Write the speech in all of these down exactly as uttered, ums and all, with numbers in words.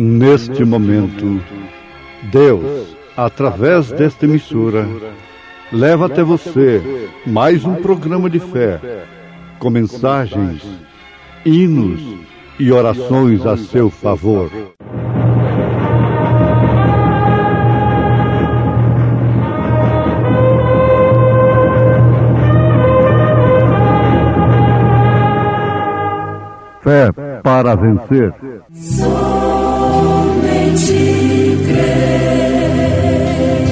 Neste momento, Deus, através desta emissora, leva até você mais um programa de fé, com mensagens, hinos e orações a seu favor. Fé para vencer. Somente crer,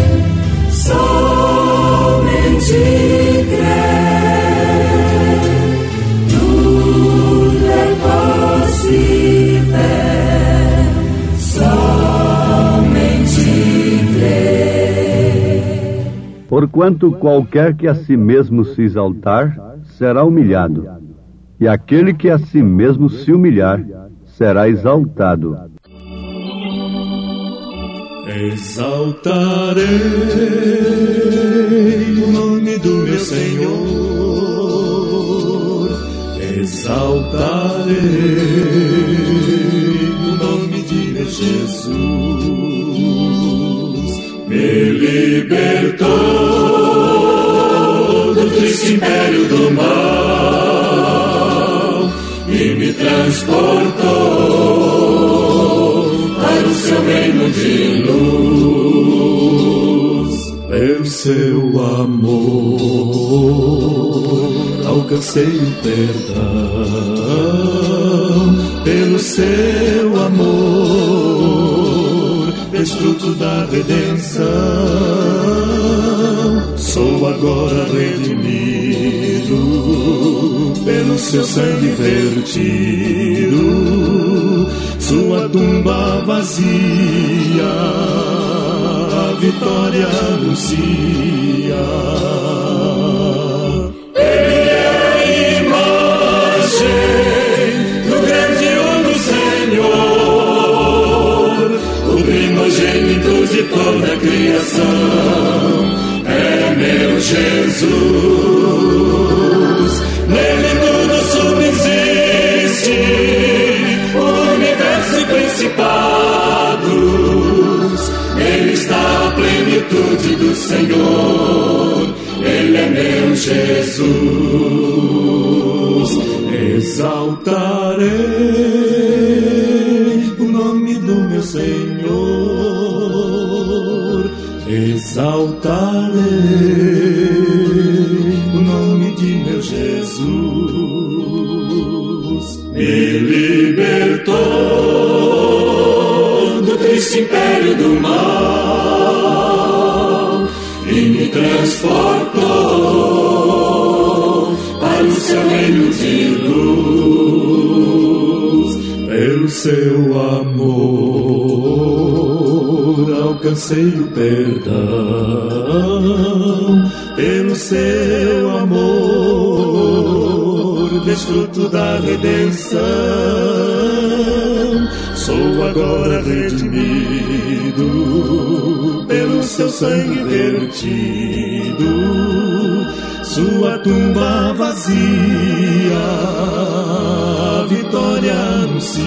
somente crer, tudo é possível, somente crer. Porquanto qualquer que a si mesmo se exaltar, será humilhado, e aquele que a si mesmo se humilhar, será exaltado. Exaltarei o nome do meu Senhor, exaltarei o nome de meu Jesus. Me libertou do triste império do mal e me transportou para o seu reino de luz. Pelo seu amor alcancei o perdão, pelo seu amor desfruto da redenção. Sou agora redimido pelo seu sangue vertido, sua tumba vazia, a vitória anuncia. Ele é a imagem do grande uno Senhor, o primogênito de toda a criação. É meu Jesus, nele tudo subsiste, o universo e principados, nele está a plenitude do Senhor, ele é meu Jesus. Exaltarei o nome do meu Senhor, exaltarei o nome de meu Jesus. Me libertou do triste império do mal e me transportou para o seu reino de luz. Pelo seu amor alcancei o perdão, pelo seu amor desfruto da redenção. Sou agora redimido pelo seu sangue vertido, sua tumba vazia, a vitória anuncia.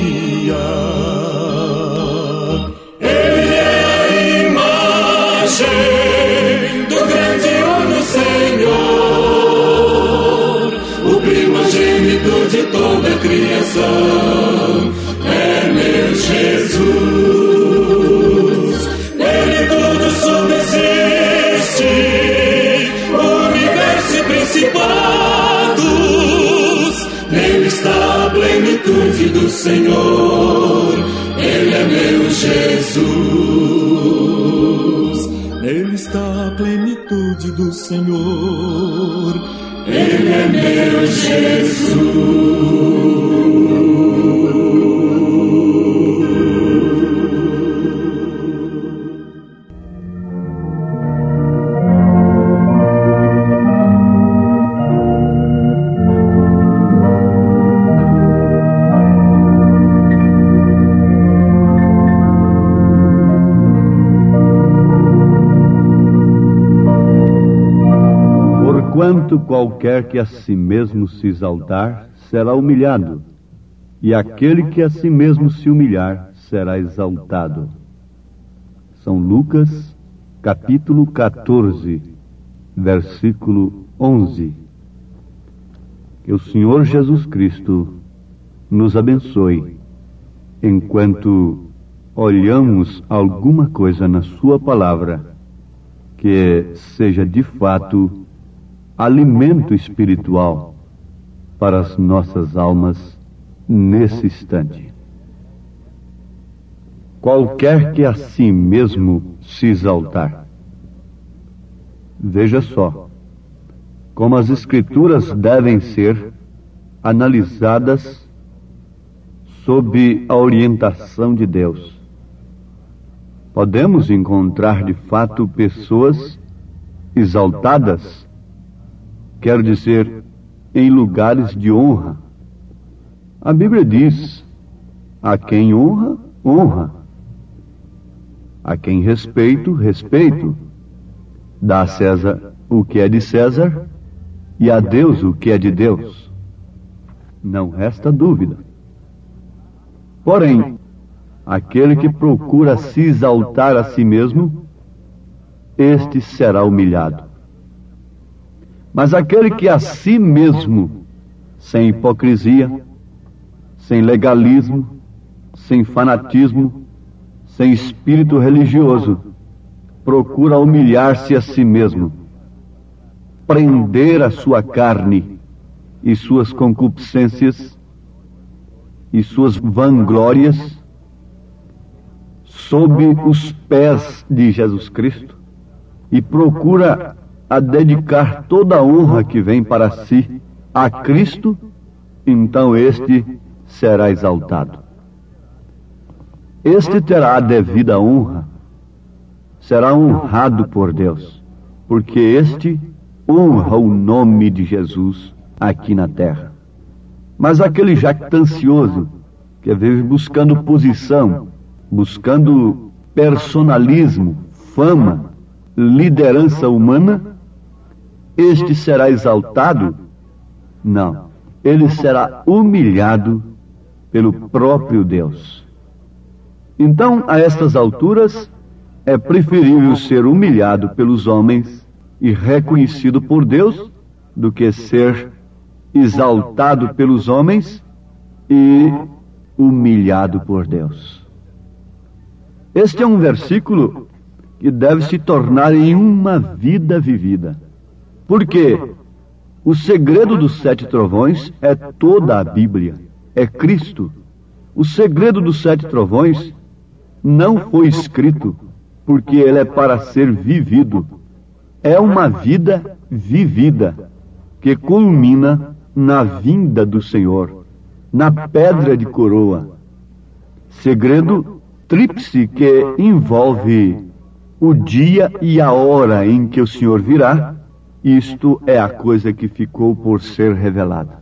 Ele é a imagem do grande uno Senhor, o primogênito de toda a criação. É meu Jesus, nele tudo subsiste, o universo e principados, nele está a plenitude do Senhor, ele é meu Jesus. Nele está a plenitude do Senhor, ele é meu Jesus. Porquanto qualquer que a si mesmo se exaltar, será humilhado, e aquele que a si mesmo se humilhar, será exaltado. São Lucas, capítulo quatorze, versículo onze. Que o Senhor Jesus Cristo nos abençoe enquanto olhamos alguma coisa na sua palavra que seja de fato alimento espiritual para as nossas almas nesse instante. Qualquer que a si mesmo se exaltar. Veja só como as Escrituras devem ser analisadas sob a orientação de Deus. Podemos encontrar de fato pessoas exaltadas, quero dizer, em lugares de honra. A Bíblia diz: a quem honra, honra. A quem respeito, respeito. Dá a César o que é de César e a Deus o que é de Deus. Não resta dúvida. Porém, aquele que procura se exaltar a si mesmo, este será humilhado. Mas aquele que a si mesmo, sem hipocrisia, sem legalismo, sem fanatismo, sem espírito religioso, procura humilhar-se a si mesmo, prender a sua carne e suas concupiscências e suas vanglórias sob os pés de Jesus Cristo e procura a dedicar toda a honra que vem para si a Cristo, então este será exaltado. Este terá a devida honra, será honrado por Deus, porque este honra o nome de Jesus aqui na terra. Mas aquele jactancioso, que vive buscando posição, buscando personalismo, fama, liderança humana, este será exaltado? Não, ele será humilhado pelo próprio Deus. Então, a estas alturas, é preferível ser humilhado pelos homens e reconhecido por Deus do que ser exaltado pelos homens e humilhado por Deus. Este é um versículo que deve se tornar em uma vida vivida. Porque o segredo dos sete trovões é toda a Bíblia, é Cristo. O segredo dos sete trovões não foi escrito porque ele é para ser vivido. É uma vida vivida que culmina na vinda do Senhor, na pedra de coroa. Segredo tríplice que envolve o dia e a hora em que o Senhor virá. Isto é a coisa que ficou por ser revelada.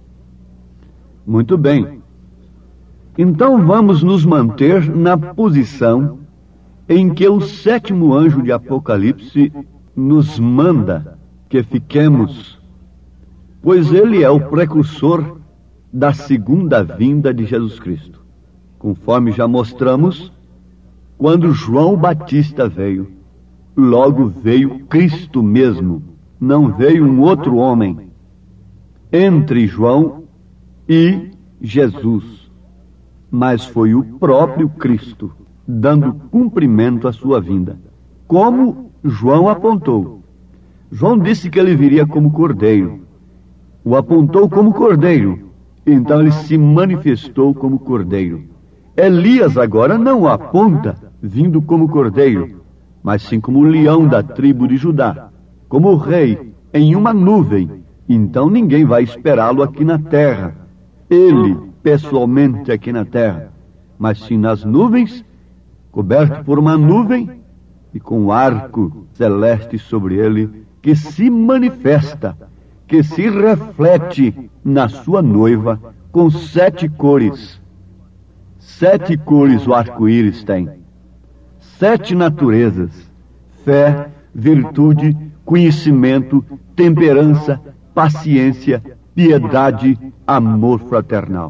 Muito bem. Então vamos nos manter na posição em que o sétimo anjo de Apocalipse nos manda que fiquemos, pois ele é o precursor da segunda vinda de Jesus Cristo. Conforme já mostramos, quando João Batista veio, logo veio Cristo mesmo, não veio um outro homem entre João e Jesus, mas foi o próprio Cristo, dando cumprimento à sua vinda, como João apontou. João disse que ele viria como cordeiro, o apontou como cordeiro, então ele se manifestou como cordeiro. Elias agora não o aponta vindo como cordeiro, mas sim como leão da tribo de Judá, como rei em uma nuvem. Então ninguém vai esperá-lo aqui na terra, ele pessoalmente aqui na terra, mas sim nas nuvens, coberto por uma nuvem e com um arco celeste sobre ele, que se manifesta, que se reflete na sua noiva com sete cores. Sete cores o arco-íris tem. Sete naturezas: fé, virtude, conhecimento, temperança, paciência, piedade, amor fraternal.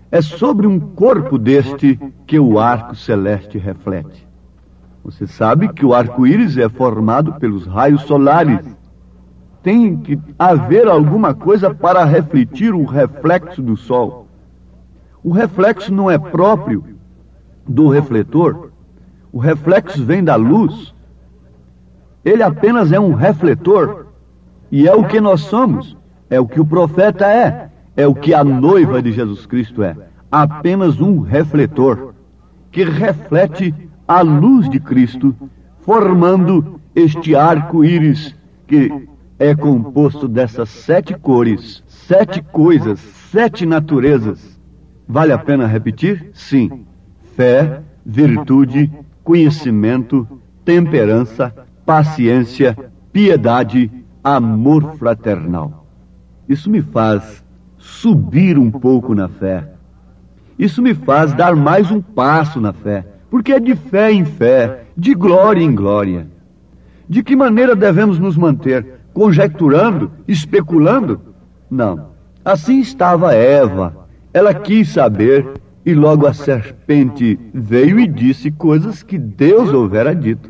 É sobre um corpo deste que o arco celeste reflete. Você sabe que o arco-íris é formado pelos raios solares. Tem que haver alguma coisa para refletir o reflexo do sol. O reflexo não é próprio do refletor. O reflexo vem da luz. Ele apenas é um refletor. E é o que nós somos. É o que o profeta é. É o que a noiva de Jesus Cristo é. Apenas um refletor que reflete a luz de Cristo, formando este arco-íris que é composto dessas sete cores, sete coisas, sete naturezas. Vale a pena repetir? Sim. Fé, virtude, conhecimento, temperança, paciência, piedade, amor fraternal. Isso me faz subir um pouco na fé. Isso me faz dar mais um passo na fé, porque é de fé em fé, de glória em glória. De que maneira devemos nos manter? Conjecturando? Especulando? Não. Assim estava Eva. Ela quis saber, e logo a serpente veio e disse coisas que Deus houvera dito.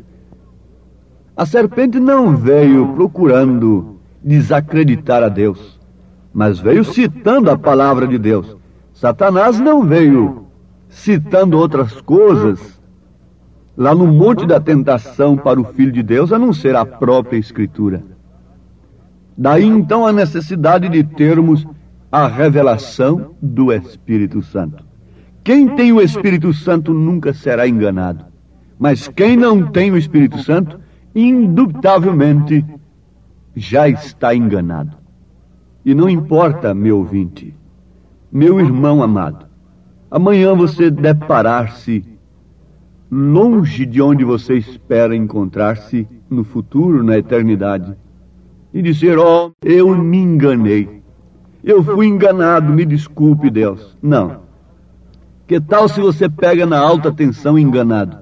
A serpente não veio procurando desacreditar a Deus, mas veio citando a palavra de Deus. Satanás não veio citando outras coisas lá no monte da tentação para o Filho de Deus, a não ser a própria Escritura. Daí então a necessidade de termos a revelação do Espírito Santo. Quem tem o Espírito Santo nunca será enganado, mas quem não tem o Espírito Santo, indubitavelmente já está enganado. E não importa, meu ouvinte, meu irmão amado, amanhã você deparar-se longe de onde você espera encontrar-se no futuro, na eternidade, e dizer, ó, oh, eu me enganei, eu fui enganado, me desculpe, Deus. Não. Que tal se você pega na alta tensão enganado?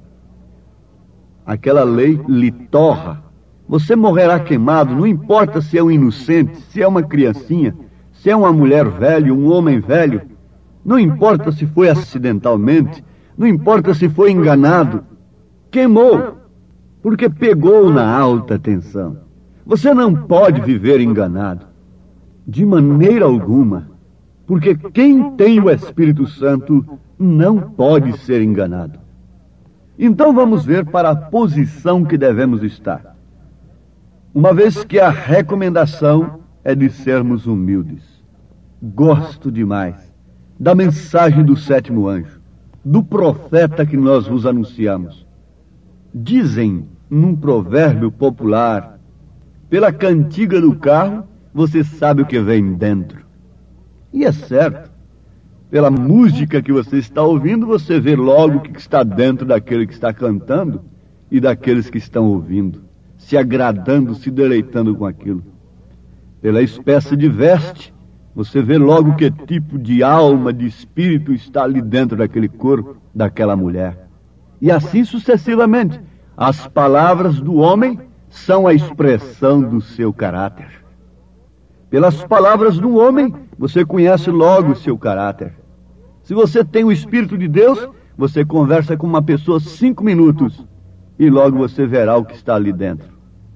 Aquela lei lhe torra. Você morrerá queimado, não importa se é um inocente, se é uma criancinha, se é uma mulher velha, um homem velho. Não importa se foi acidentalmente, não importa se foi enganado. Queimou, porque pegou na alta tensão. Você não pode viver enganado, de maneira alguma, porque quem tem o Espírito Santo não pode ser enganado. Então vamos ver para a posição que devemos estar. Uma vez que a recomendação é de sermos humildes. Gosto demais da mensagem do sétimo anjo, do profeta que nós vos anunciamos. Dizem num provérbio popular, pela cantiga do carro, você sabe o que vem dentro. E é certo. Pela música que você está ouvindo, você vê logo o que está dentro daquele que está cantando e daqueles que estão ouvindo, se agradando, se deleitando com aquilo. Pela espécie de veste, você vê logo que tipo de alma, de espírito está ali dentro daquele corpo, daquela mulher. E assim sucessivamente. As palavras do homem são a expressão do seu caráter. Pelas palavras do homem, você conhece logo o seu caráter. Se você tem o Espírito de Deus, você conversa com uma pessoa cinco minutos e logo você verá o que está ali dentro.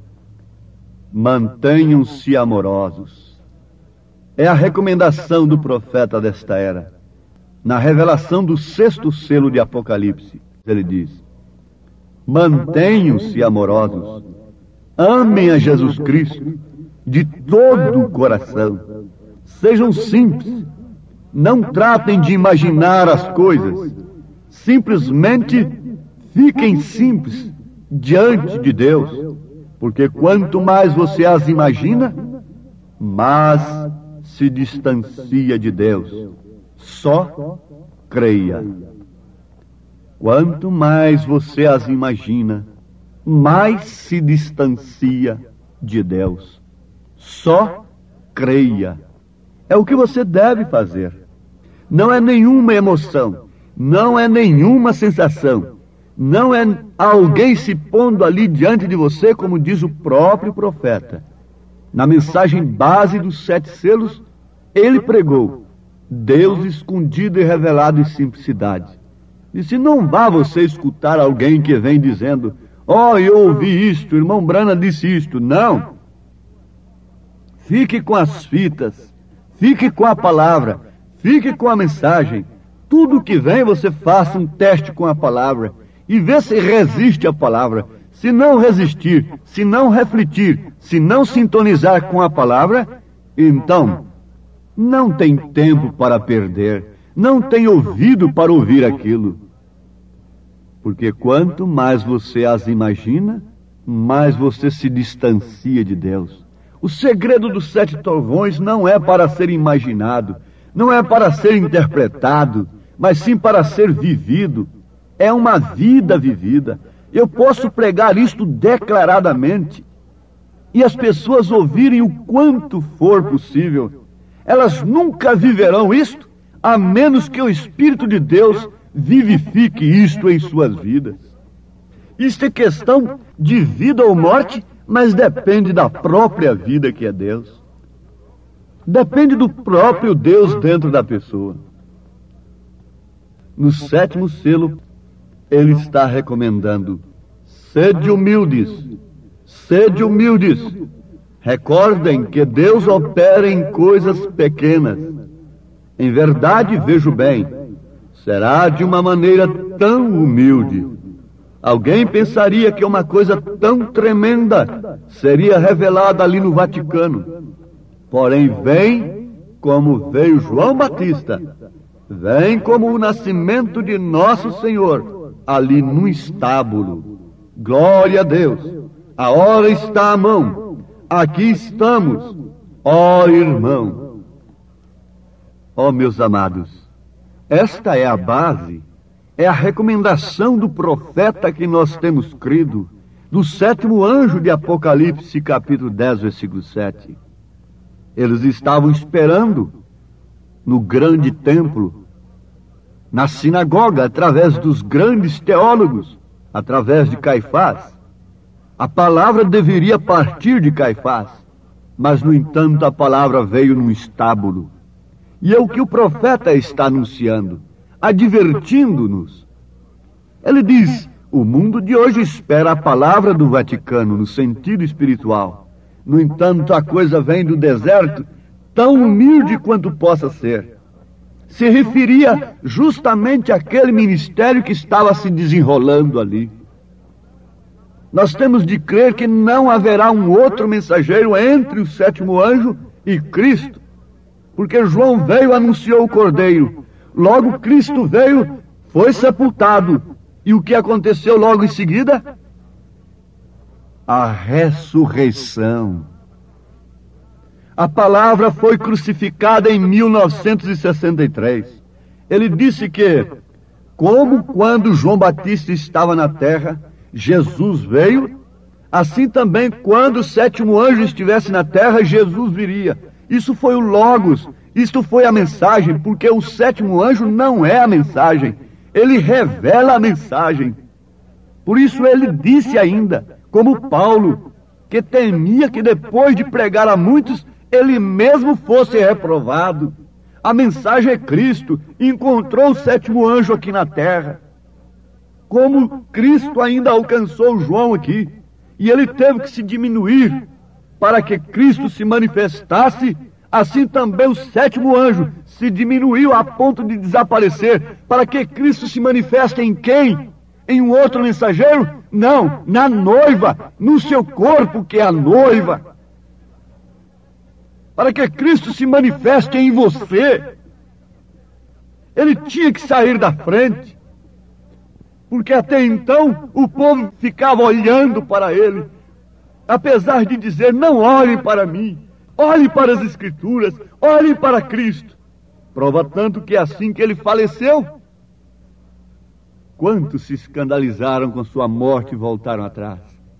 Mantenham-se amorosos. É a recomendação do profeta desta era. Na revelação do sexto selo de Apocalipse, ele diz: mantenham-se amorosos. Amem a Jesus Cristo de todo o coração. Sejam simples. Não tratem de imaginar as coisas. Simplesmente fiquem simples diante de Deus. Porque quanto mais você as imagina, mais se distancia de Deus. Só creia. Quanto mais você as imagina, mais se distancia de Deus. Só creia. É o que você deve fazer. Não é nenhuma emoção, não é nenhuma sensação, não é alguém se pondo ali diante de você, como diz o próprio profeta. Na mensagem base dos sete selos, ele pregou: Deus escondido e revelado em simplicidade. Disse, não vá você escutar alguém que vem dizendo, ó, oh, eu ouvi isto, irmão Branham disse isto. Não. Fique com as fitas, fique com a palavra, fique com a mensagem. Tudo que vem você faça um teste com a palavra e vê se resiste à palavra. Se não resistir, se não refletir, se não sintonizar com a palavra, então não tem tempo para perder, não tem ouvido para ouvir aquilo. Porque quanto mais você as imagina, mais você se distancia de Deus. O segredo dos sete trovões não é para ser imaginado, não é para ser interpretado, mas sim para ser vivido. É uma vida vivida. Eu posso pregar isto declaradamente e as pessoas ouvirem o quanto for possível. Elas nunca viverão isto, a menos que o Espírito de Deus vivifique isto em suas vidas. Isto é questão de vida ou morte, mas depende da própria vida que é Deus. Depende do próprio Deus dentro da pessoa. No sétimo selo, ele está recomendando: sede humildes, sede humildes. Recordem que Deus opera em coisas pequenas. Em verdade, vejo bem, será de uma maneira tão humilde. Alguém pensaria que uma coisa tão tremenda seria revelada ali no Vaticano. Porém, vem como veio João Batista. Vem como o nascimento de nosso Senhor, ali no estábulo. Glória a Deus. A hora está à mão. Aqui estamos, ó irmão. Ó meus amados, esta é a base, é a recomendação do profeta que nós temos crido, do sétimo anjo de Apocalipse, capítulo dez, versículo sete. Eles estavam esperando no grande templo, na sinagoga, através dos grandes teólogos, através de Caifás. A palavra deveria partir de Caifás, mas, no entanto, a palavra veio num estábulo. E é o que o profeta está anunciando, advertindo-nos. Ele diz, o mundo de hoje espera a palavra do Vaticano, no sentido espiritual. No entanto, a coisa vem do deserto, tão humilde quanto possa ser. Se referia justamente àquele ministério que estava se desenrolando ali. Nós temos de crer que não haverá um outro mensageiro entre o sétimo anjo e Cristo, porque João veio e anunciou o Cordeiro. Logo Cristo veio, foi sepultado. E o que aconteceu logo em seguida? A ressurreição. A palavra foi crucificada em mil novecentos e sessenta e três. Ele disse que, como quando João Batista estava na terra, Jesus veio, assim também quando o sétimo anjo estivesse na terra, Jesus viria. Isso foi o Logos, isto foi a mensagem, porque o sétimo anjo não é a mensagem, ele revela a mensagem. Por isso ele disse ainda, como Paulo, que temia que depois de pregar a muitos, ele mesmo fosse reprovado. A mensagem é Cristo, encontrou o sétimo anjo aqui na terra. Como Cristo ainda alcançou João aqui, e ele teve que se diminuir para que Cristo se manifestasse, assim também o sétimo anjo se diminuiu a ponto de desaparecer, para que Cristo se manifeste em quem? Em um outro mensageiro? Não, na noiva, no seu corpo que é a noiva. Para que Cristo se manifeste em você, ele tinha que sair da frente. Porque até então o povo ficava olhando para ele, apesar de dizer, não olhem para mim, olhem para as Escrituras, olhem para Cristo. Prova tanto que assim que ele faleceu, quantos se escandalizaram com sua morte e voltaram atrás.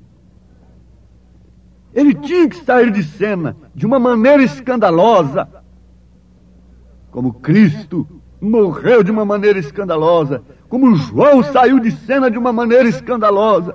Ele tinha que sair de cena de uma maneira escandalosa, como Cristo morreu de uma maneira escandalosa, como João saiu de cena de uma maneira escandalosa,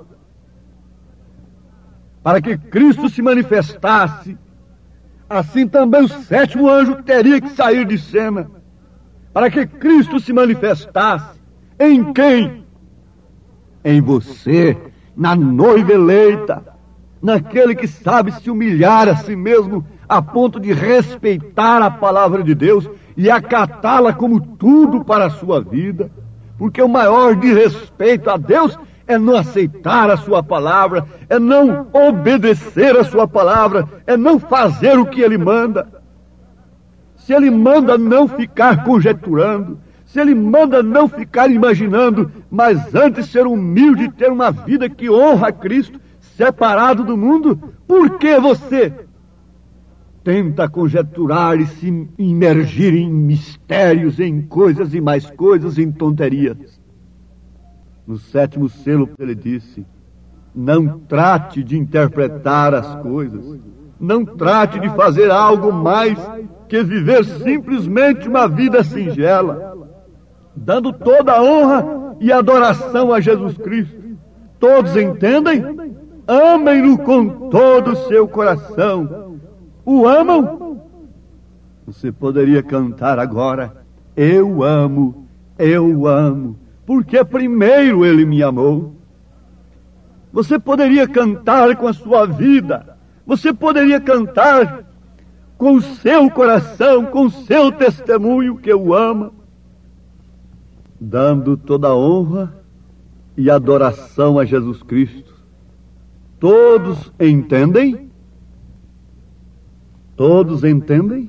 para que Cristo se manifestasse. Assim também o sétimo anjo teria que sair de cena para que Cristo se manifestasse. Em quem? Em você, na noiva eleita, naquele que sabe se humilhar a si mesmo a ponto de respeitar a palavra de Deus e acatá-la como tudo para a sua vida. Porque o maior desrespeito a Deus é não aceitar a sua palavra, é não obedecer a sua palavra, é não fazer o que ele manda. Se ele manda não ficar conjecturando, se ele manda não ficar imaginando, mas antes ser humilde e ter uma vida que honra a Cristo, separado do mundo, por que você tenta conjecturar e se imergir em mistérios, em coisas e mais coisas, em tonterias? No sétimo selo ele disse: não trate de interpretar as coisas, não trate de fazer algo mais que viver simplesmente uma vida singela, dando toda a honra e adoração a Jesus Cristo. Todos entendem? Amem-no com todo o seu coração. O amam? Você poderia cantar agora: eu amo, eu amo, porque primeiro ele me amou. Você poderia cantar com a sua vida, você poderia cantar com o seu coração, com o seu testemunho que o ama, dando toda a honra e adoração a Jesus Cristo. Todos entendem? Todos entendem?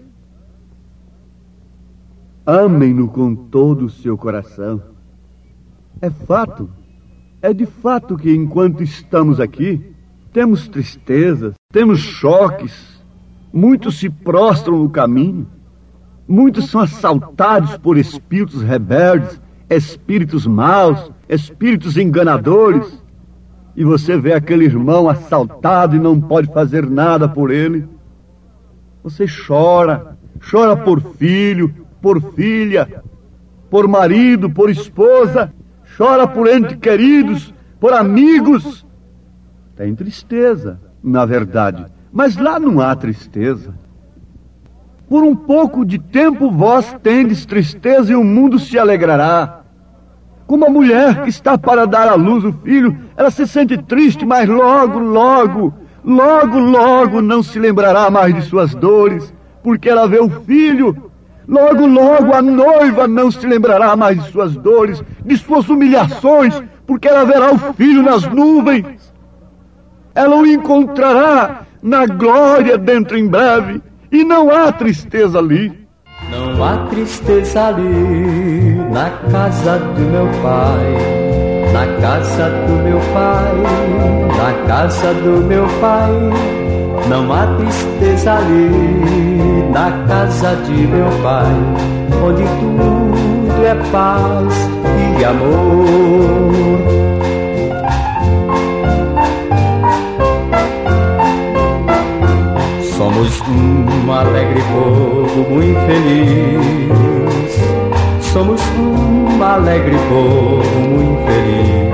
Amem-no com todo o seu coração. É fato, é de fato que enquanto estamos aqui, temos tristezas, temos choques, muitos se prostram no caminho, muitos são assaltados por espíritos rebeldes, espíritos maus, espíritos enganadores, e você vê aquele irmão assaltado e não pode fazer nada por ele. Você chora, chora por filho, por filha, por marido, por esposa, chora por entes queridos, por amigos. Tem tristeza, na verdade, mas lá não há tristeza. Por um pouco de tempo vós tendes tristeza e o mundo se alegrará. Como a mulher que está para dar à luz o filho, ela se sente triste, mas logo, logo, logo, logo não se lembrará mais de suas dores, porque ela vê o filho. Logo, logo a noiva não se lembrará mais de suas dores, de suas humilhações, porque ela verá o filho nas nuvens. Ela o encontrará na glória dentro em breve, e não há tristeza ali. Não há tristeza ali na casa do meu pai, na casa do meu pai, na casa do meu pai. Não há tristeza ali na casa de meu pai, onde tudo é paz e amor. Somos um alegre povo muito feliz. Somos um alegre povo muito feliz.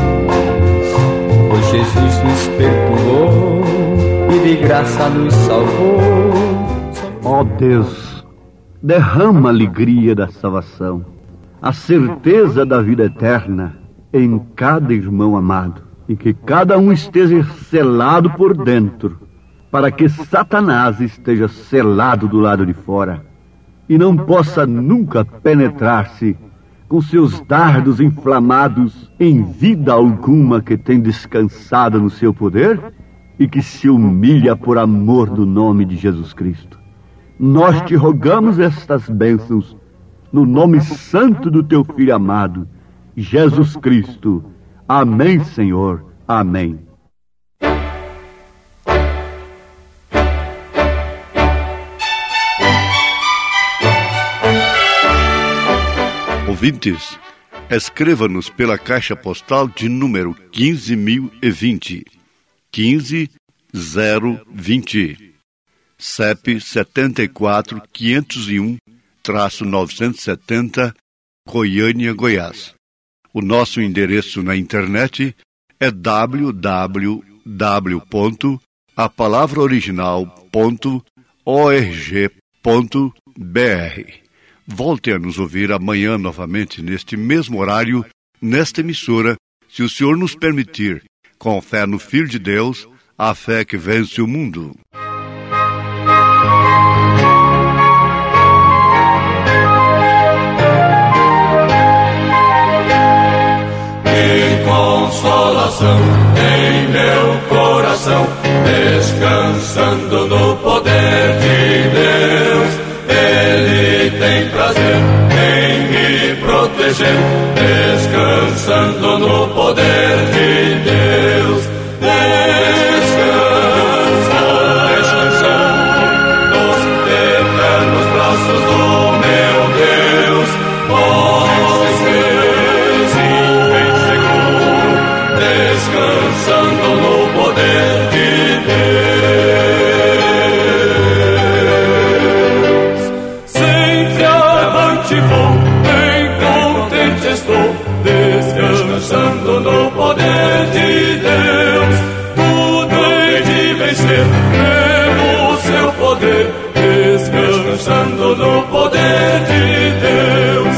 Pois Jesus nos perdoou e de graça nos salvou. Ó oh Deus, derrama a alegria da salvação, a certeza da vida eterna em cada irmão amado, e que cada um esteja selado por dentro, para que Satanás esteja selado do lado de fora e não possa nunca penetrar-se com seus dardos inflamados em vida alguma que tem descansado no seu poder e que se humilha por amor do nome de Jesus Cristo. Nós te rogamos estas bênçãos no nome santo do teu Filho amado, Jesus Cristo. Amém, Senhor. Amém. Ouvintes, escreva-nos pela caixa postal de número quinze mil e vinte, quinze zero vinte, C E P setenta e quatro quinhentos e um, novecentos e setenta, Goiânia, Goiás. O nosso endereço na internet é w w w ponto a palavra original ponto org ponto b r. Volte a nos ouvir amanhã novamente, neste mesmo horário, nesta emissora, se o Senhor nos permitir, com fé no Filho de Deus, a fé que vence o mundo. Que consolação em meu coração, descansando no poder de Deus. Ele tem prazer em me proteger, descansando no poder de Deus. Descansa, descansando nos eternos braços do meu Deus. Posso ser, sim, bem seguro, descansando no poder de Deus. Sempre avante vou, bem contente estou, descansando no poder de Deus. Tudo hei de vencer pelo seu poder, descansando no poder de Deus.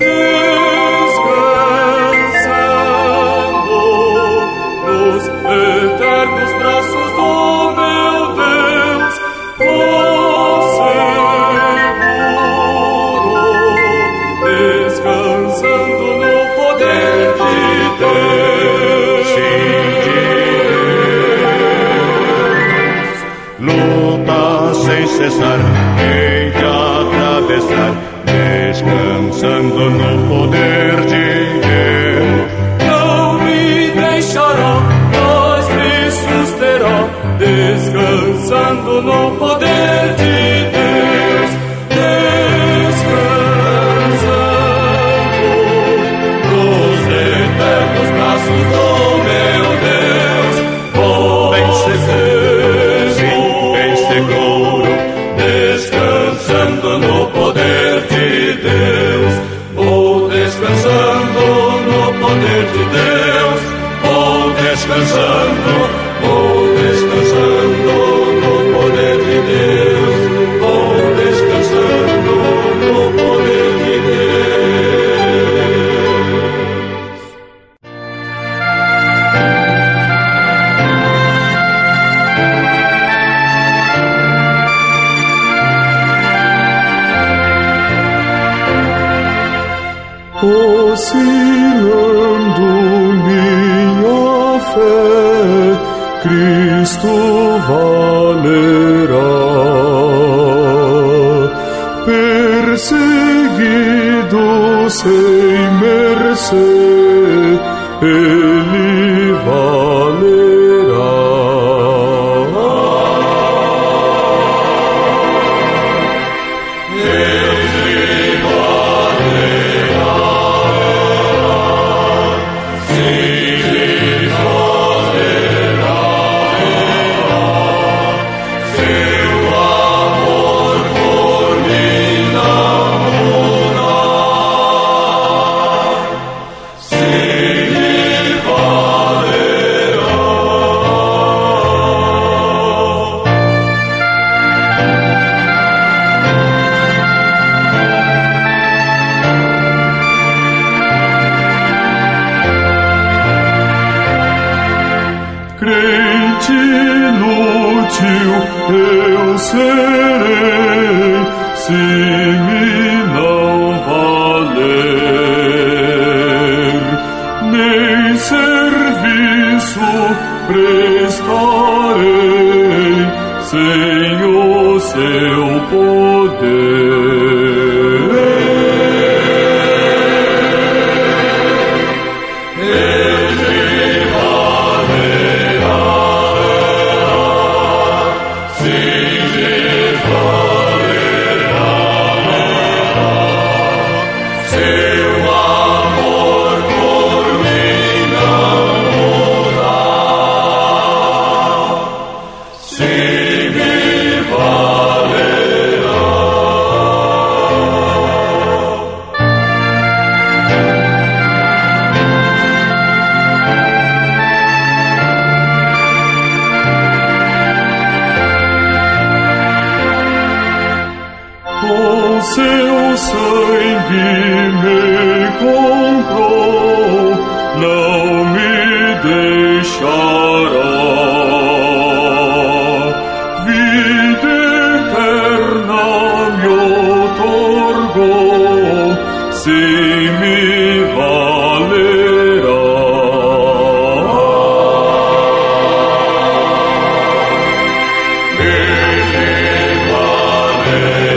Descansando nos eternos braços do meu Deus. Oh, seguro, descansando no poder de Deus. Luta sem cessar, hei de atravessar, descansando no poder de Deus. Não me deixará, mas me susterá, descansando no poder de Deus. Descansando nos eternos braços do meu Deus. Vou bem seguro, sim, bem seguro, descansando no poder de Deus. Vou descansando no poder de Deus. Vou descansando, vou descansando no poder de Deus. Vou descansando no poder de Deus. Oscilando minha fé, Cristo valerá. Perseguido sem mercê, Ele valerá. Crente inútil eu serei, se me não valer, nem serviço prestarei sem o seu poder. com seu sangue me comprou, não me deixará. Vida eterna me otorgou, sim me valerá. Me valerá.